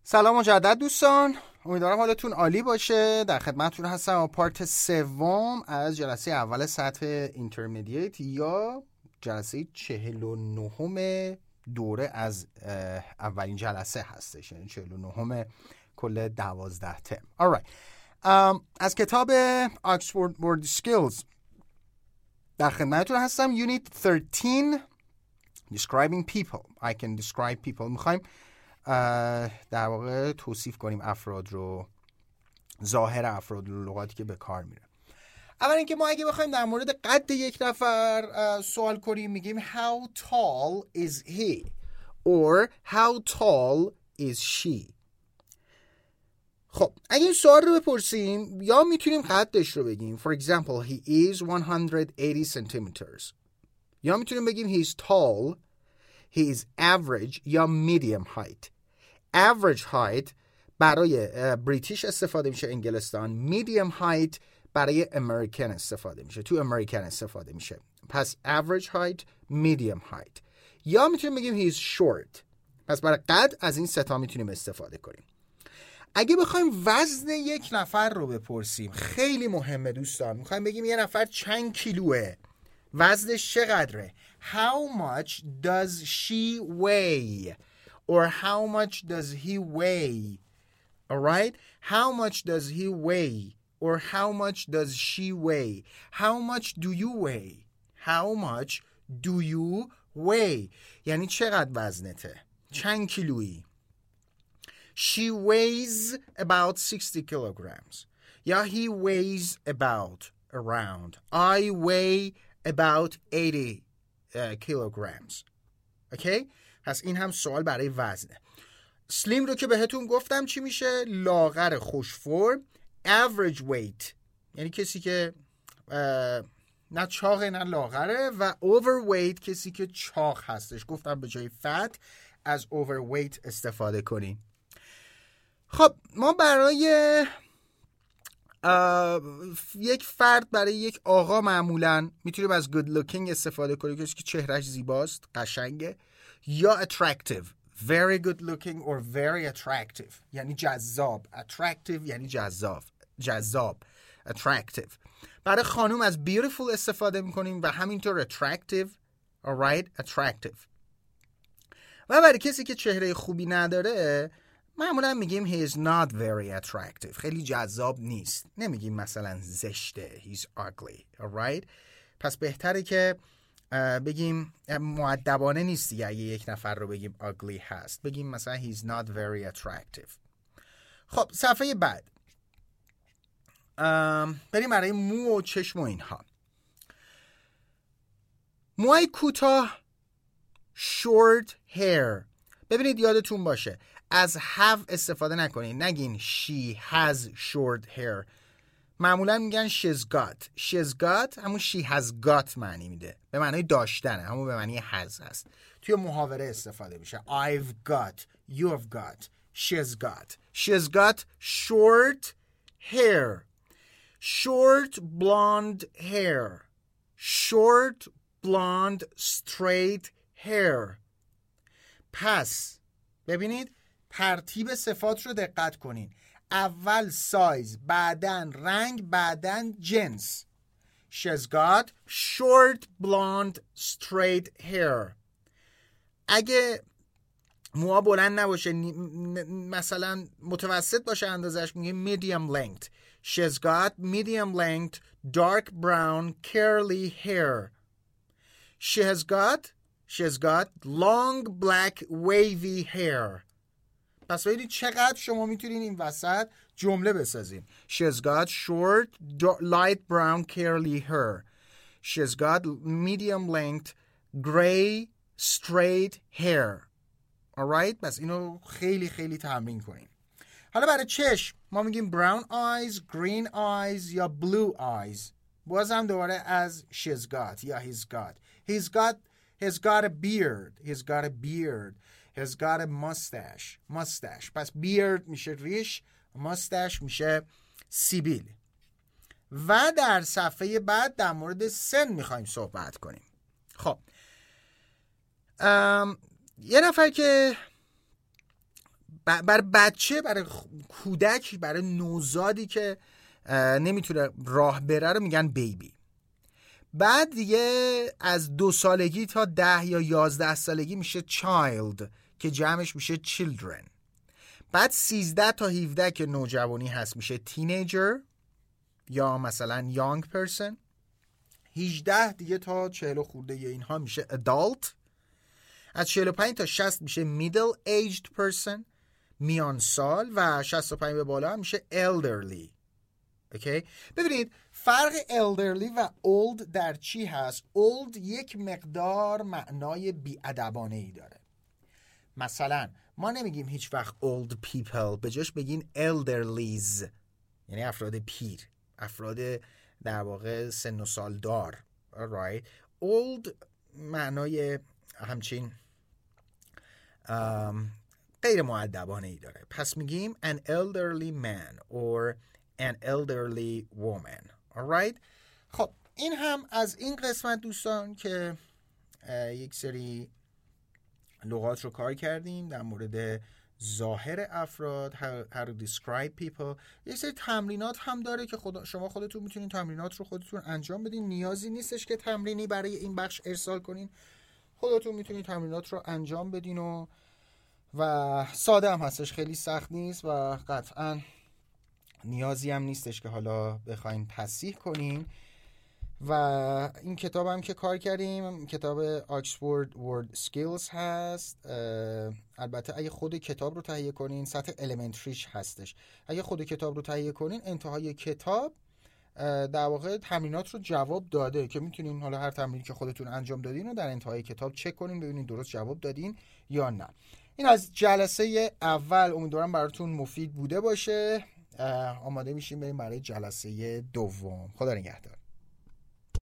سلام مجدد دوستان، امیدوارم حالتون عالی باشه. در خدمتتون هستم با پارت سوم از جلسه اول سطح اینترمدییت یا جلسه 49 دوره از اولین جلسه هستش، یعنی 49 کل 12 ترم. alright. از کتاب Oxford Word Skills در خدمتتون هستم. Unit 13 Describing People. I can describe people. میخوایم در واقع توصیف کنیم افراد رو، ظاهر افراد رو، لغاتی که به کار میره. اول اینکه ما اگه بخوایم در مورد قد یک نفر سوال کنیم میگیم how tall is he or how tall is she. خب اگه این سوال رو بپرسیم یا میتونیم قدش رو بگیم. For example, he is 180 centimeters. یا میتونیم بگیم he is tall, he is average یا medium height. average height برای بریتیش استفاده میشه، انگلستان. medium height برای امریکن استفاده میشه، تو امریکن استفاده میشه. پس average height, medium height. یا میتونیم بگیم he is short. پس برای قد از این سه تا میتونیم استفاده کنیم. اگه بخوایم وزن یک نفر رو بپرسیم خیلی مهمه دوستان. میخوایم بگیم یه نفر چند کیلوه، وزنش چقدره. How much does she weigh? Or how much does he weigh? Alright? How much does he weigh? Or how much does she weigh? How much do you weigh? How much do you weigh? یعنی چقدر وزنته؟ چند کیلویی؟ She weighs about 60 kilograms. یا he weighs about around. I weigh about 80 kilograms. Okay? پس این هم سوال برای وزنه. سلیم رو که بهتون گفتم چی میشه؟ لاغر خوش فرم. average weight یعنی کسی که نه چاقه نه لاغره. و overweight کسی که چاق هستش. گفتم به جای fat از overweight استفاده کنیم. خب ما برای یک فرد، برای یک آقا معمولا میتونیم از good looking استفاده کنیم، کسی که چهرهش زیباست، قشنگه. یا attractive, very good looking or very attractive یعنی جذاب. attractive یعنی جذاب attractive. برای خانوم از beautiful استفاده میکنیم و همینطور attractive. alright, attractive. و برای کسی که چهره خوبی نداره معمولا میگیم he is not very attractive. خیلی جذاب نیست. نمیگیم مثلا زشته he's ugly. alright. پس بهتره که بگیم مؤدبانه نیست دیگه اگه یک نفر رو بگیم ugly هست، بگیم مثلا he's not very attractive. خب صفحه بعد بریم برای مو و چشم و اینها. موهای کوتاه short hair. ببینید یادتون باشه از have استفاده نکنید. نگین she has short hair. معمولا میگن she's got همون she has got معنی میده، به معنی داشتنه، همون به معنی has هست. توی محاوره استفاده میشه. I've got, you've got, she's got short hair. short blonde hair. short blonde straight hair. پس ببینید ترتیب صفات رو دقت کنین. اول سایز، بعدن رنگ، بعدن جنس. She's got short blonde straight hair. اگه موها بلند نباشه، مثلا متوسط باشه اندازش، میگه medium length. She's got medium length dark brown curly hair. She's got long black wavy hair. پس ببینید چقدر شما میتونین این وسط جمله بسازین. She's got short light brown curly hair. She's got medium length gray straight hair. alright. پس اینو خیلی خیلی تمرین کنین. حالا برای چشم ما میگیم brown eyes, green eyes یا blue eyes. بازم دوباره از she's got یا he's got. He's got a beard. He's got a mustache. پس beard میشه ریش، mustache میشه سیبیل. و در صفحه بعد در مورد سن میخوایم صحبت کنیم. خب یه نفر که برای بچه، برای کودک، برای نوزادی که نمیتونه راه بره رو میگن بیبی. بعد دیگه از 2 سالگی تا 10 یا 11 سالگی میشه child که جمعش میشه children. بعد 13 تا 17 که نوجوانی هست میشه teenager یا مثلا young person. 18 دیگه تا 40 خورده یا اینها میشه adult. از 45 تا 60 میشه middle aged person، میان سال، و 65 به بالا هم میشه elderly. اوکی؟ ببینید فرق elderly و old در چی هست؟ old یک مقدار معنای بی‌ادبانه ای داره. مثلا ما نمیگیم هیچ وقت old people، به جاش بگین elderlies، یعنی افراد پیر، افراد در واقع سن و سال دار. alright. old معنای همچین غیر مؤدبانه ای داره. پس میگیم an elderly man or an elderly woman. alright. خب این هم از این قسمت دوستان که یک سری لغات رو کار کردیم در مورد ظاهر افراد، how to describe people. یک سری تمرینات هم داره که شما خودتون میتونین تمرینات رو خودتون انجام بدین. نیازی نیستش که تمرینی برای این بخش ارسال کنین، خودتون میتونین تمرینات رو انجام بدین و ساده هم هستش، خیلی سخت نیست و قطعا نیازی هم نیستش که حالا بخواین تصحیح کنین. و این کتاب هم که کار کردیم کتاب Oxford Word Skills هست. البته اگه خود کتاب رو تهیه کنین سطح elementary هستش. اگه خود کتاب رو تهیه کنین انتهای کتاب در واقع تمرینات رو جواب داده که میتونین حالا هر تمرینی که خودتون انجام دادین رو در انتهای کتاب چک کنین ببینین درست جواب دادین یا نه. این از جلسه اول، امیدوارم براتون مفید بوده باشه. آماده میشیم بریم برای جلسه دوم. خدا نگهدار.